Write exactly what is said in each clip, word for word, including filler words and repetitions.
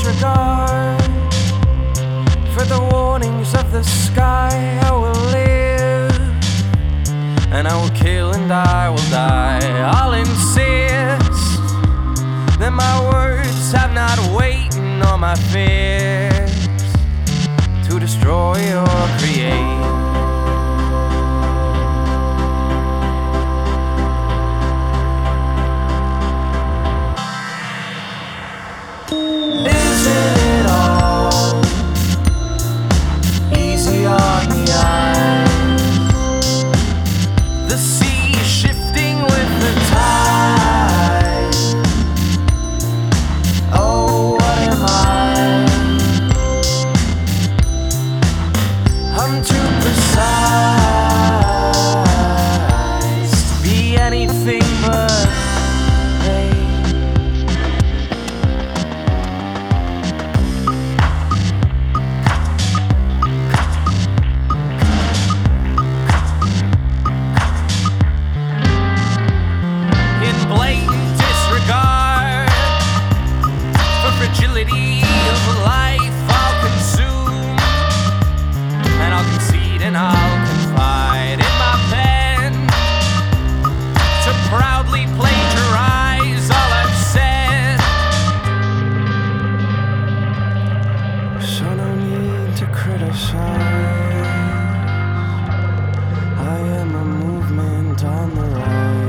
disregard for the warnings of the sky. I will live, and I will kill, and I will die. I'll insist that my words have not weight nor my fears to destroy or create. Isn't it all easy on the eyes? The sea shifting with the tide. Oh, what am I? I'm too precise to be anything but vague. Blatant disregard for fragility of life, I'll consume, and I'll concede, and I'll confide in my pen to proudly plagiarize all I've said. So no need to criticize. I am a movement on the rise.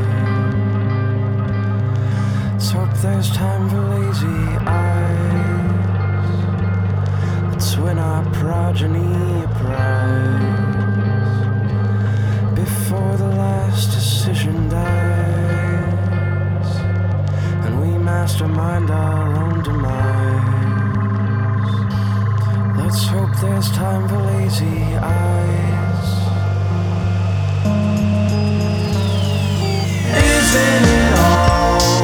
Hope there's time for lazy eyes. Let's win our progeny a prize before the last decision dies, and we mastermind our own demise. Let's hope there's time for lazy eyes. Isn't it all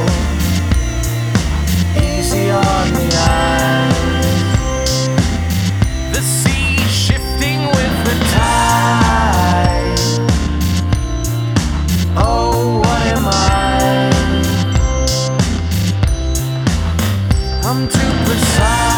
easy on the eyes? The sea shifting with the tide. Oh, what am I? I'm too precise.